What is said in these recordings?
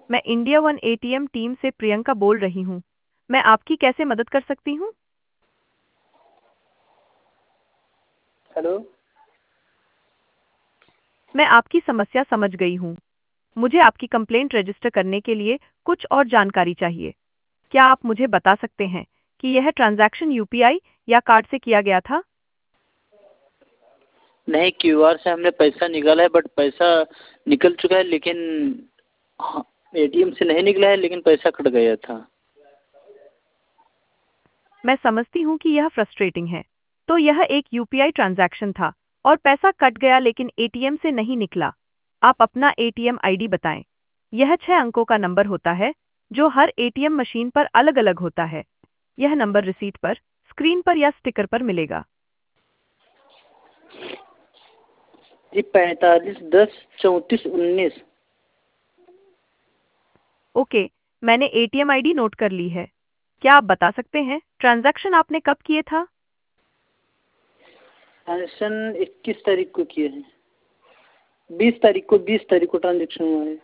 मैं India one ATM team से प्रियंका बोल रही हूँ। मैं आपकी कैसे मदद कर सकती हूँ? हेलो। मैं आपकी समस्या समझ गई हूँ। मुझे आपकी कंप्लेंट रजिस्टर करने के लिए कुछ और जानकारी चाहिए। क्या आप मुझे बता सकते हैं कि यह ट्रांजैक्शन यूपीआई या कार्ड से किया गया था? नहीं, क्यूआर से हमने पैसा निकाला है, बट पैसा निकल चुका है, लेकिन हाँ, एटीएम से नहीं निकला है, लेकिन पैसा कट गया था। मैं समझती हूँ कि यह फ्रस्ट्रेटिंग है। तो यह एक यूपीआई ट्रांजैक्शन था और पैसा कट गया लेकिन एटीएम से नहीं निकला। आप अपना एटीएम आईडी बताएं। यह 6 अंकों का नंबर होता है जो हर एटीएम मशीन पर अलग-अलग होता है। यह नंबर रिसीट पर, स्क्रीन पर या स्टिकर पर मिलेगा। जी, 45 10 34 19। ओके, मैंने एटीएम आईडी नोट कर ली है। क्या आप बता सकते हैं ट्रांजैक्शन आपने कब किए था? ट्रांजेक्शन 21 तारीख को किए हैं। 20 तारीख को ट्रांजेक्शन हुआ है।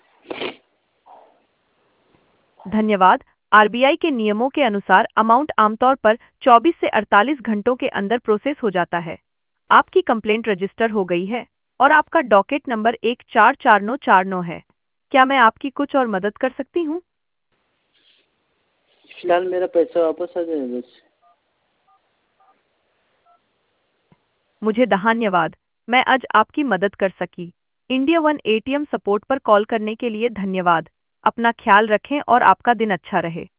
धन्यवाद। आरबीआई के नियमों के अनुसार अमाउंट आमतौर पर 24 से 48 घंटों के अंदर प्रोसेस हो जाता है। आपकी कंप्लेंट रजिस्टर हो गई है और आपका डॉकेट नंबर 144949 है। क्या मैं आपकी कुछ और मदद कर सकती हूँ? फिलहाल मेरा पैसा वापस आ जाए बस। मुझे धन्यवाद। मैं आज आपकी मदद कर सकी। इंडिया वन एटीएम सपोर्ट पर कॉल करने के लिए धन्यवाद। अपना ख्याल रखें और आपका दिन अच्छा रहे।